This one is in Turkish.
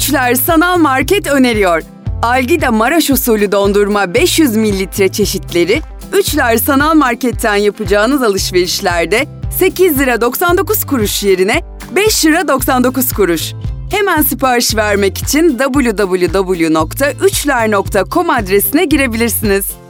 Üçler Sanal Market öneriyor. Algida Maraş usulü dondurma 500 mililitre çeşitleri Üçler Sanal Market'ten yapacağınız alışverişlerde 8 lira 99 kuruş yerine 5 lira 99 kuruş. Hemen sipariş vermek için www.üçler.com adresine girebilirsiniz.